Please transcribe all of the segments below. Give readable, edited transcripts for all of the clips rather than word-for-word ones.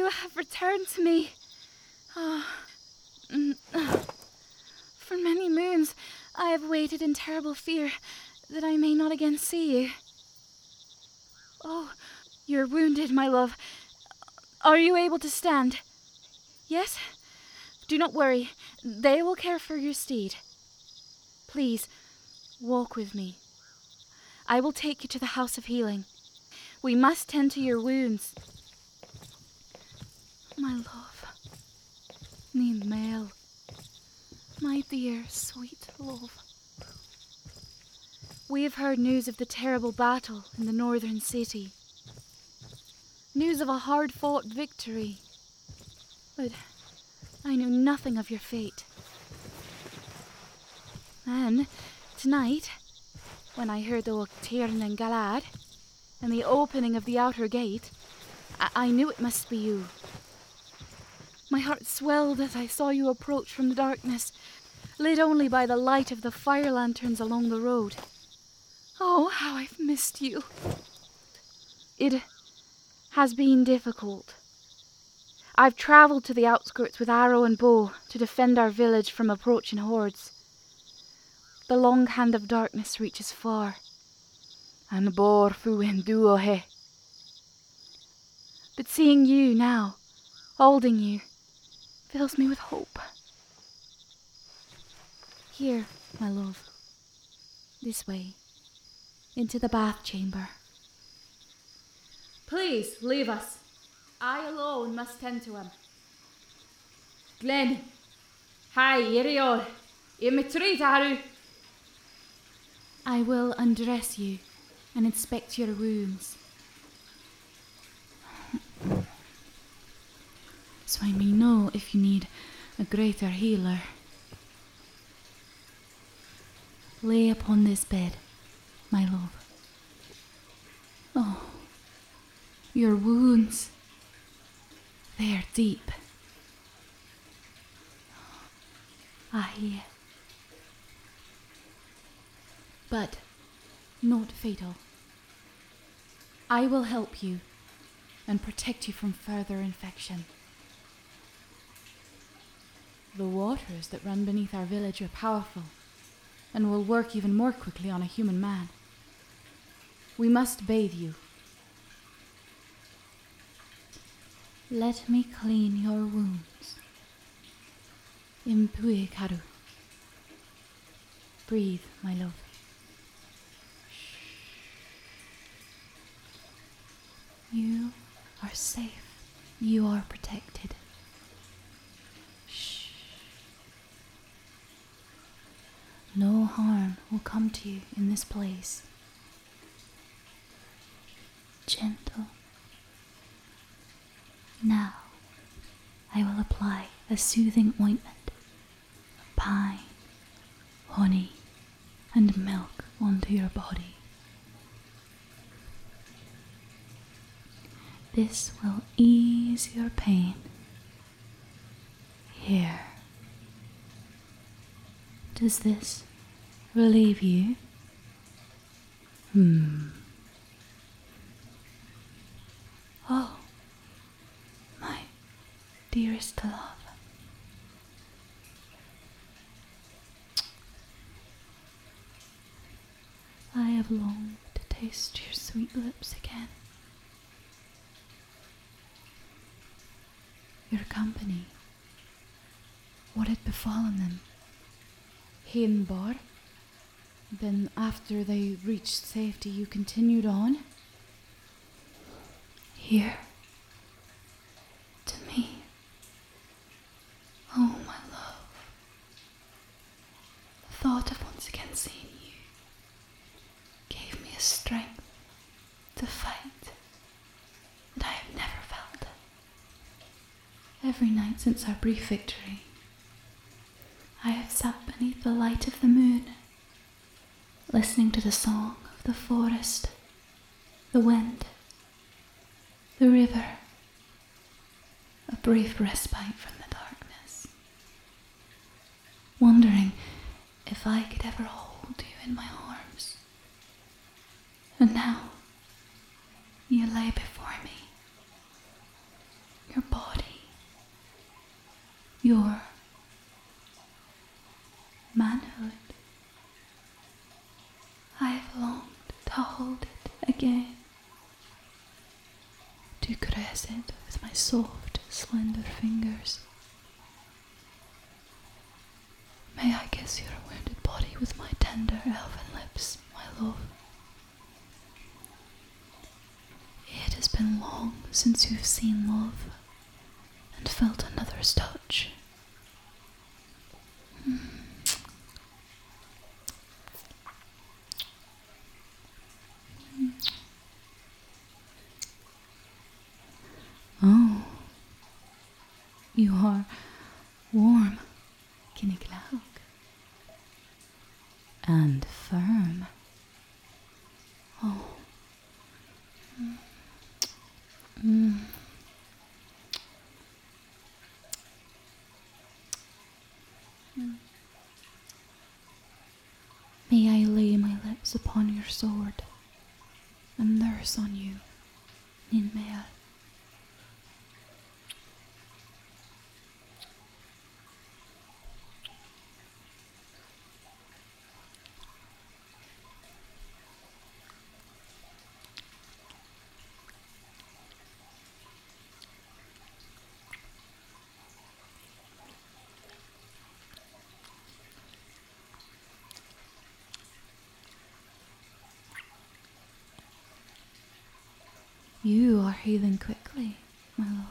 you have returned to me. For many moons I have waited in terrible fear that I may not again see you. Oh, you're wounded, my love. Are you able to stand? Yes? Do not worry. They will care for your steed. Please, walk with me. I will take you to the House of Healing. We must tend to your wounds. My love. Need Mel. My dear, sweet love. We have heard news of the terrible battle in the northern city. News of a hard-fought victory. But I knew nothing of your fate. Then, tonight, when I heard the Tyrn and Galad, and the opening of the outer gate, I knew it must be you. My heart swelled as I saw you approach from the darkness, lit only by the light of the fire lanterns along the road. Oh, how I've missed you. It has been difficult. I've travelled to the outskirts with arrow and bow to defend our village from approaching hordes. The long hand of darkness reaches far. And bor fuin duohe. But seeing you now, holding you, fills me with hope. Here, my love. This way. Into the bath chamber. Please, leave us. I alone must tend to him. Glenn. Hi, Iriol. Imitri. I will undress you and inspect your wounds, so I may know if you need a greater healer. Lay upon this bed, my love. Oh, your wounds, they are deep. Aye. But not fatal. I will help you and protect you from further infection. The waters that run beneath our village are powerful and will work even more quickly on a human man. We must bathe you. Let me clean your wounds. Impue karu. Breathe, my love. You are safe. You are protected. Shh. No harm will come to you in this place. Gentle. Now, I will apply a soothing ointment, pine, honey, and milk onto your body. This will ease your pain. Here. Does this relieve you? Oh, my dearest love. I have longed to taste your sweet lips again. Your company. What had befallen them? Hinbar. Then after they reached safety, you continued on? Here. To me. Oh, my love. The thought of once again seeing you gave me a strength to fight that I have never felt. Every night since our brief victory, I have sat beneath the light of the moon, listening to the song of the forest, the wind, the river, a brief respite from the darkness, wondering if I could ever hold you in my arms. And now, you lay before me, your body your manhood. I've longed to hold it again, to caress it with my soft, slender fingers. May I kiss your wounded body with my tender elven lips, my love? It has been long since you've seen love and felt another's touch. Oh, you are warm, Kinniklaug, and firm. Oh. May I lay my lips upon your sword and nurse on you, Ninmea. You are healing quickly, my love.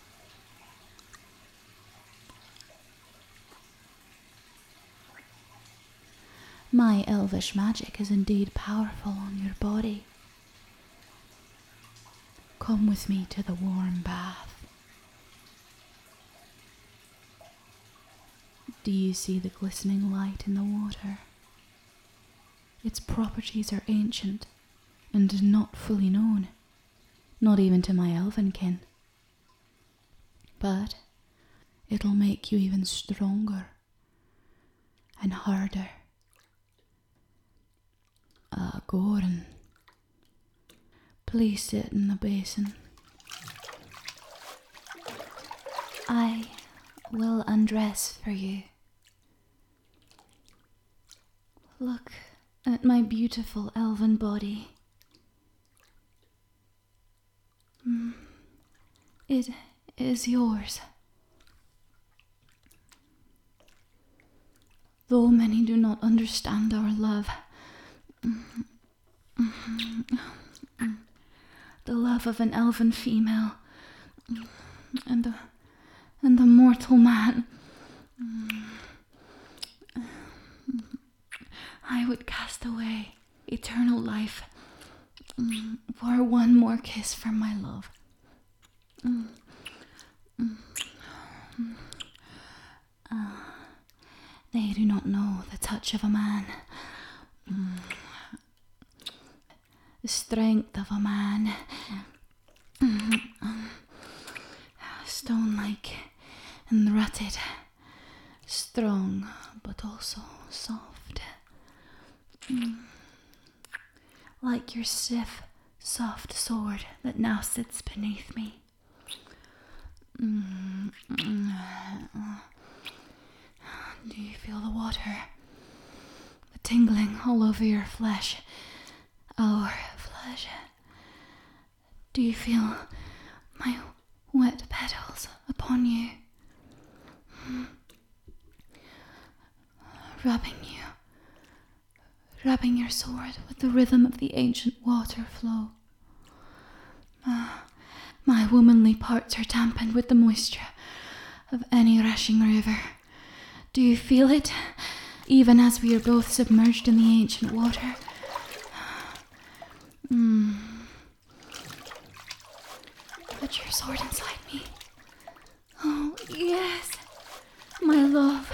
My elvish magic is indeed powerful on your body. Come with me to the warm bath. Do you see the glistening light in the water? Its properties are ancient and not fully known. Not even to my elven kin. But it'll make you even stronger and harder. Goran, please sit in the basin. I will undress for you. Look at my beautiful elven body. It is yours. Though many do not understand our love, the love of an elven female and the mortal man, I would cast away eternal life for one more kiss from my love. They do not know the touch of a man, the strength of a man, stone-like and rutted, strong but also soft, like your stiff, soft sword that now sits beneath me. Do you feel the water? The tingling all over your flesh? Our flesh? Do you feel my wet petals upon you? Rubbing your sword with the rhythm of the ancient water flow. My womanly parts are dampened with the moisture of any rushing river. Do you feel it, even as we are both submerged in the ancient water? Put your sword inside me. Oh, yes, my love.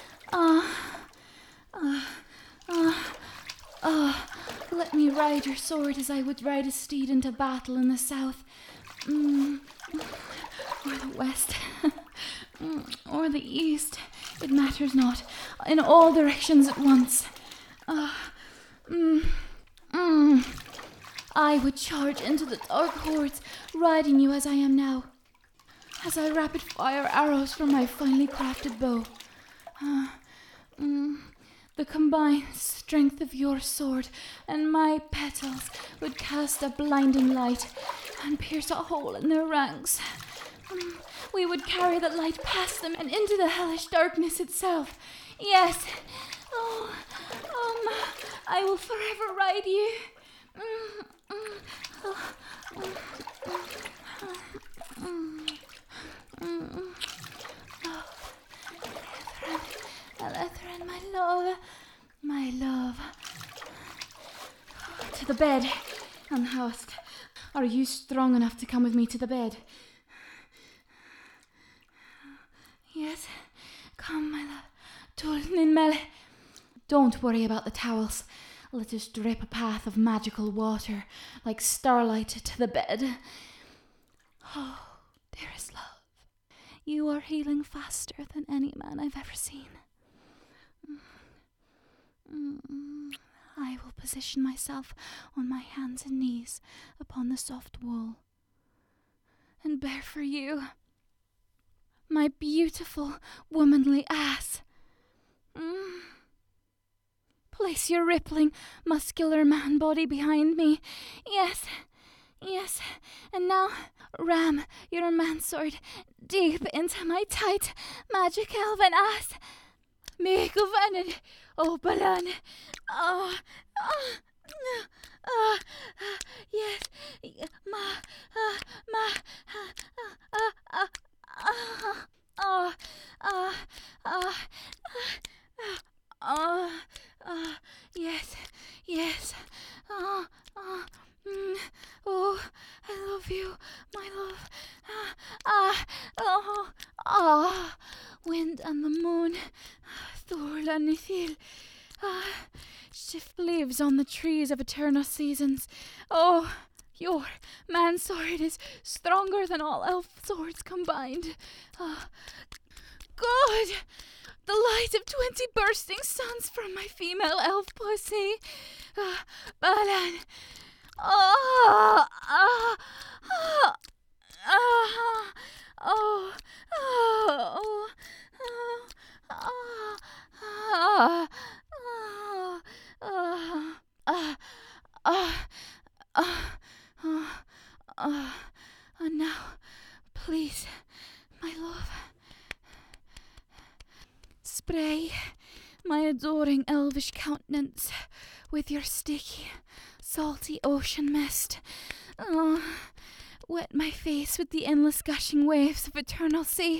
Let me ride your sword as I would ride a steed into battle in the south, or the west, or the east. It matters not. In all directions at once. I would charge into the dark hordes, riding you as I am now. as I rapid fire arrows from my finely crafted bow. The combined strength of your sword and my petals would cast a blinding light and pierce a hole in their ranks. We would carry that light past them and into the hellish darkness itself. Yes. I will forever ride you. Elethrin, my love. To the bed, unhoused. Are you strong enough to come with me to the bed? Yes, come, my love. Tulninmel. Don't worry about the towels. Let us drip a path of magical water, like starlight, to the bed. Oh, dearest love, you are healing faster than any man I've ever seen. I will position myself on my hands and knees upon the soft wool and bear for you my beautiful womanly ass. Place your rippling, muscular man body behind me. Yes, and now ram your man sword deep into my tight magic elven ass. Make of it, oh Balan. Yes, yes. Oh, I love you, my love. Wind and the moon, Thor and Nithil. Shift leaves on the trees of eternal seasons. Oh, your man sword is stronger than all elf swords combined. God! The light of 20 bursting suns from my female elf pussy. Balan. And now, please, my love, spray my adoring elvish countenance with your sticky, salty ocean mist. Wet my face with the endless gushing waves of eternal sea.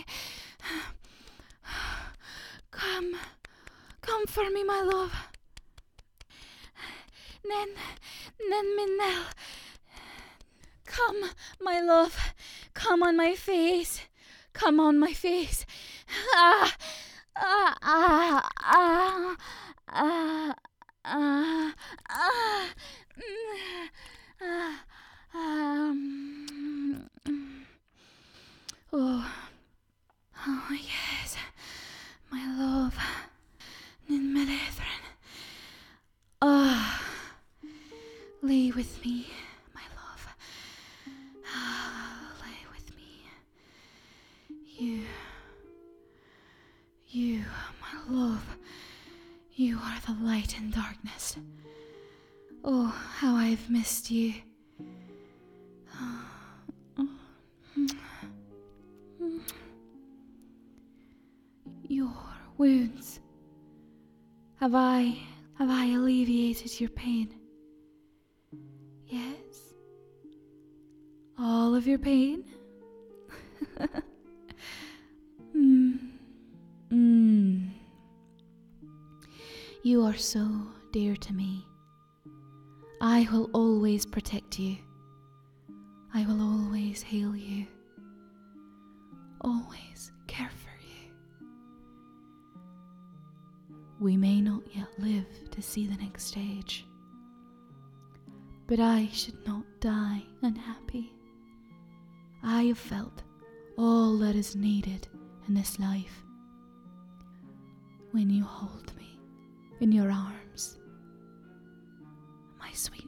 Come for me, my love. Nen Minnell. Come, my love. Come on my face. Come on my face. Oh yes, my love, Ninmelethrin. Lay with me, my love. Lay with me. You, my love. You are the light in darkness. Oh, how I've missed you. Your wounds. Have I alleviated your pain? Yes? All of your pain? You are so dear to me. I will always protect you. I will always heal you. Always care for you. We may not yet live to see the next stage, but I should not die unhappy. I have felt all that is needed in this life when you hold me in your arms, my sweet